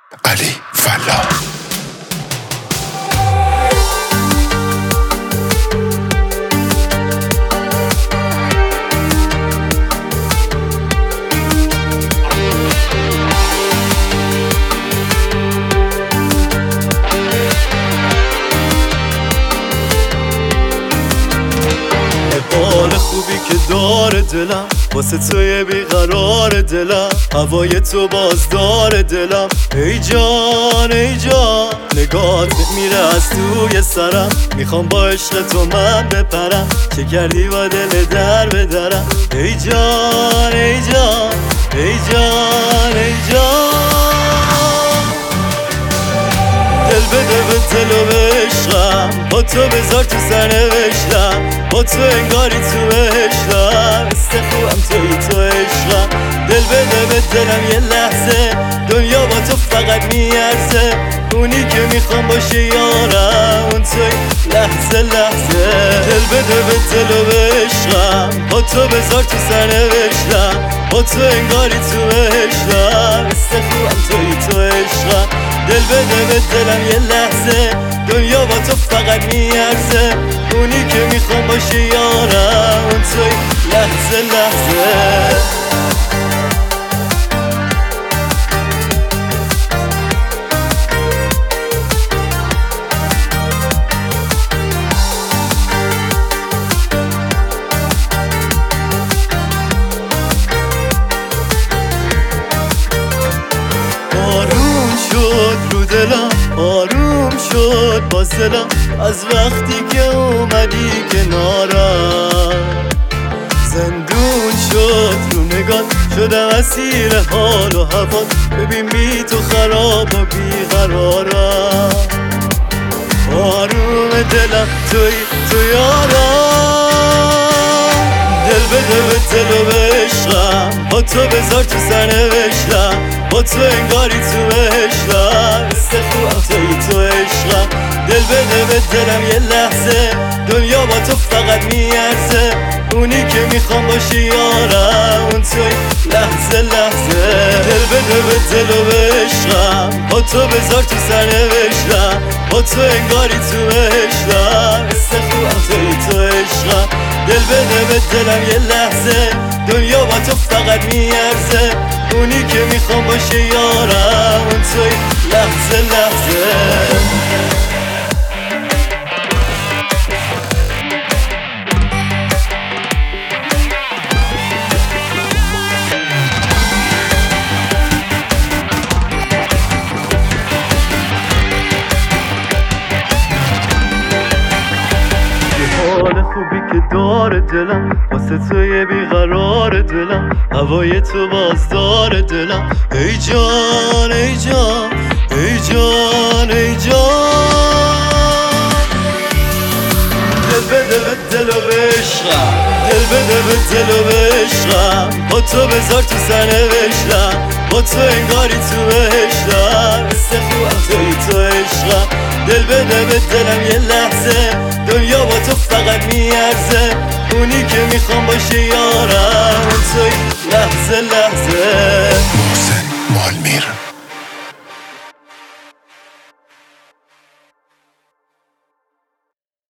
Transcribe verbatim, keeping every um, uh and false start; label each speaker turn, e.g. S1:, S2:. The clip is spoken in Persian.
S1: علی فلاح.
S2: حال خوبی که داره دلم واسه توی بیقرار دلم، هوای تو بازدار دلم. ای جان ای جان نگات میره از توی سرم، میخوام با عشق تو من بپرم، چه کردی با دل در بدرم. ای جان ای جان ای جان ای جان دل بده به دل و به عشقم، با تو بذار تو سرنوشتم، با تو انگاری تو عشقم، مثل خوبم توی تو عشقم. دل بده به دلم یه لحظه، دنیا با تو فقط میارزه، اونی که میخوام باشه یارم، اون توی لحظه لحظه. دل بده به دل و به عشقم، با تو بذار تو سرنوشتم، با تو انگاری تو عشقم، مثل خوبم توی تو عشقم. دل بده به دلم یه لحظه، دنیا با تو فقط میارزه، اونی که میخوام باشه یارم، اون توی لحظه لحظه. آروم شد رو دلم، آروم شد باز دلم، از وقتی که اومدی کنارم. زندون شد رو نگات، شدم اسیر حال و هوات، ببین بی تو خراب و بیقرارم. آروم دلم توی تو یارم، دل بده به دل و به عشقم، با تو بذار تو سرنوشتم، با تو انگاری تو عشقم، مثل خوبم توی تو عشقم. دل بده به دلم یه لحظه، دنیا با تو فقط میارزه، اونی که میخوام باشه یارم، اون توی لحظه لحظه. دل بده به دل و به عشقم، با تو بذار تو سرنوشتم، با تو انگاری تو عشقم، مثل خوبم توی تو عشقم. دل بده به دلم یه لحظه، دنیا با تو فقط میارزه، اونی که میخوام باشه یارم، اون توی لحظه لحظه. حال خوبی که داره دلم واسه توی بیقرار دلم، هوای تو بازدار دلم. ای جان ای جان ای جان ای جان دل بده به دل و به عشقم، دل بده به دل و به عشقم، با تو بذار تو سرنوشتم، با تو انگاری تو عشقم، مثل خوبم توی تو عشقم. دل بده به دلم یه لحظه، دنیا با تو فقط میارزه، اونی که میخوام باشه یارم، اون توی لحظه لحظه.
S1: محسن مالمیر.